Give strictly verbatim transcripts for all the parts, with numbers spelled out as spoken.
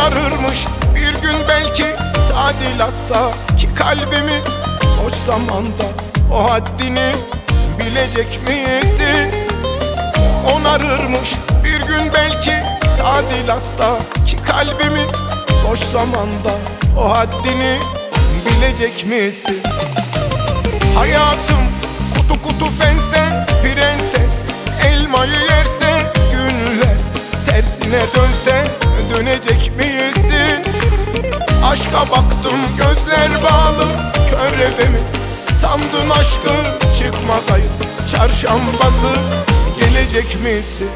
onarırmış bir gün belki tadilatta ki kalbimi boş zamanda o haddini bilecek misin? Onarırmış bir gün belki tadilatta ki kalbimi boş zamanda o haddini bilecek misin? Hayatım kutu kutu bense prenses, elmayı yerse günler tersine dönse dönecek misin? Aşka baktım gözler bağlı körebe mi? Sandın aşkı çıkmaz ayın çarşambası, gelecek misin?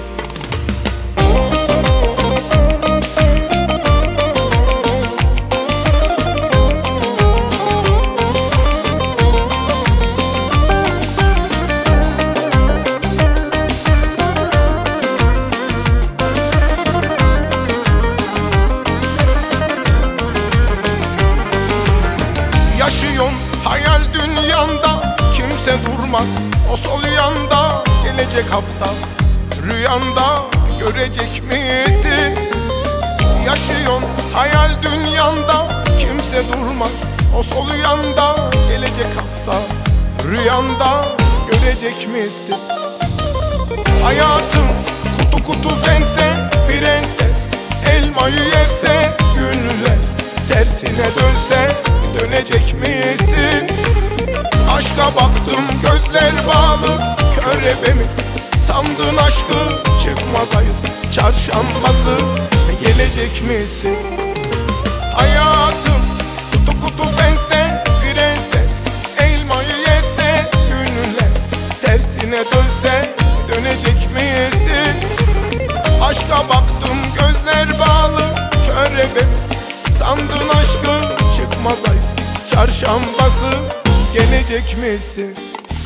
Yaşıyorsun hayal dünyanda, kimse durmaz o sol yanda. Gelecek hafta rüyanda görecek misin? Yaşıyorsun hayal dünyanda, kimse durmaz o sol yanda. Gelecek hafta rüyanda görecek misin? Hayatım kutu kutu bense prenses, elmayı yerse günler tersine dönse dönecek misin? Aşka baktım gözler bağlı körebe mi? Sandın aşkı çıkmaz ayın çarşambası, gelecek misin? Hayatım kutu kutu bense prenses, elmayı yerse günler tersine dönse dönecek misin? Aşka baktım gözler bağlı körebe mi? Sandın aşkı çıkmaz ayın çarşambası, gelecek misin?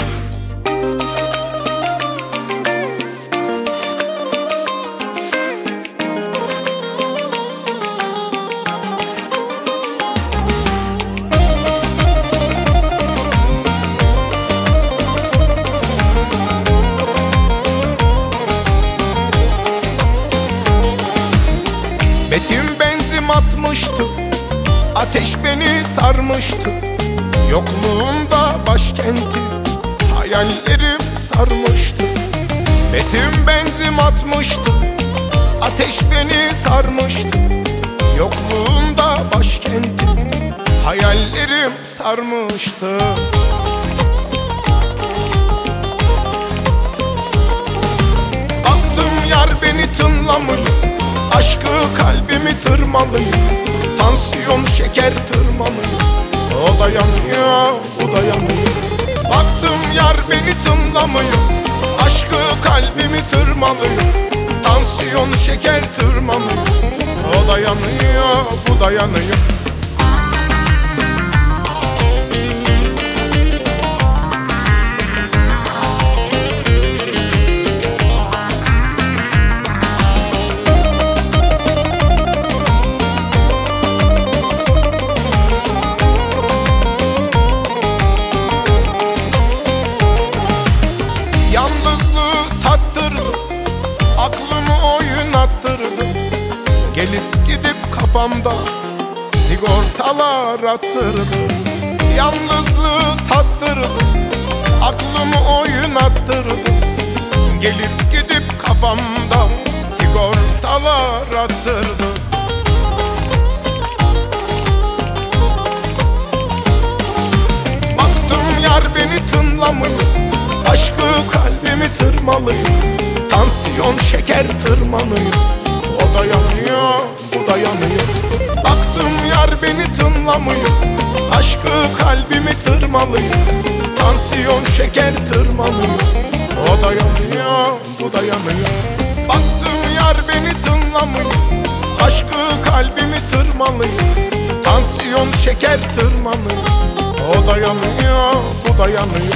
Betim benzin atmıştı, ateş beni sarmıştı. Yokluğunda başkenti hayallerim sarmıştı. Betim benzin atmıştı, ateş beni sarmıştı. Yokluğunda başkenti hayallerim sarmıştı. Baktım yar beni tınlamıyor, aşkı kalbimi tırmalıyor. Tansiyon şeker tırmanıyor, o da yanıyor, bu da yanıyor. Baktım yar beni tınlamıyor, aşkı kalbimi tırmalıyor. Tansiyon şeker tırmanıyor, o da yanıyor, bu da yanıyor. Yalnızlığı tattırdı, aklımı oynattırdı. Gelip gidip kafamda sigortalar attırdı. Yalnızlığı tattırdı, aklımı oynattırdı. Gelip gidip kafamda sigortalar attırdı. Baktım yar beni tınlamıyor, aşkı kalbimi tırmalıyor. Tansiyon şeker tırmanıyor, o da yanıyor, bu da yanıyor. Baktım yar beni tınlamıyor, aşkı kalbimi tırmalıyor. Tansiyon şeker tırmanıyor, o da yanıyor, bu da yanıyor. Baktım yar beni tınlamıyor, aşkı kalbimi tırmalıyor. Tansiyon şeker tırmanıyor, o da yanıyor, bu da yanıyor.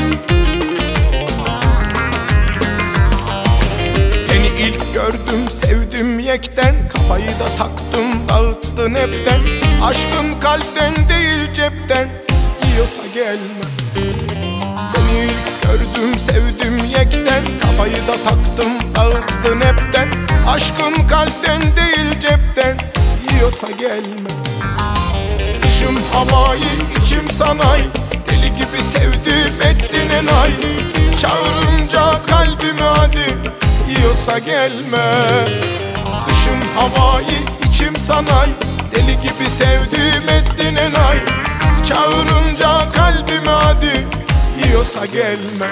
Gördüm, sevdim yekten, kafayı da taktım dağıttın hepten. Aşkın kalpten değil cepten, yiyorsa gelme. Seni ilk gördüm sevdim yekten, kafayı da taktım dağıttın hepten. Aşkın kalpten değil cepten, yiyorsa gelme. Dışım havayı içim sanayi, deli gibi sevdim ettin enay. Çağırınca kalbimi hadi, yiyorsa gelme. Dışım havayı içim sanayi, deli gibi sevdim ettin enay. Çağırınca kalbimi hadi, yiyorsa gelme.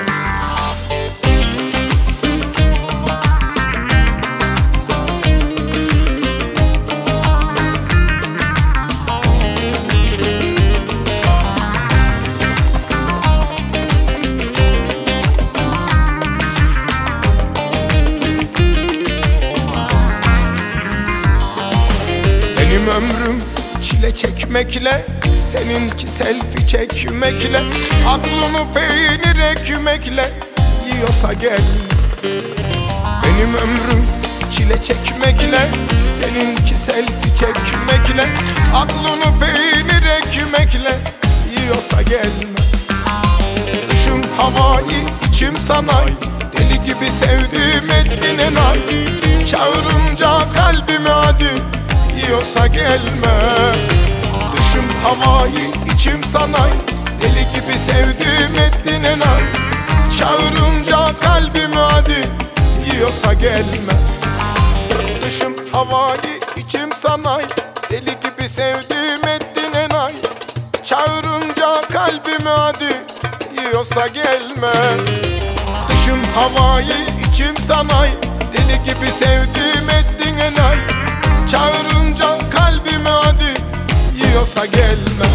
Benim ömrüm çile çekmekle, seninki selfie çekmekle. Aklımı peynir ekmekle, yiyorsa gel. Benim ömrüm çile çekmekle, seninki selfie çekmekle. Aklımı peynir ekmekle, yiyorsa gelme. Dışım havayı içim sanayi, deli gibi sevdim ettin enay. Çağırınca kalbimi hadi, yiyorsa gelme. Dışım havayı içim sanayi, deli gibi sevdim ettin enay. Çağırınca kalbimi hadi, yiyorsa gelme. Dışım havayı içim sanayi, deli gibi sevdim ettin enay. Çağırınca kalbimi hadi, yiyorsa gelme. Dışım havayı içim sanayi, deli gibi sevdim ettin enay. Çağırınca kalbimi hadi, yiyorsa gelme.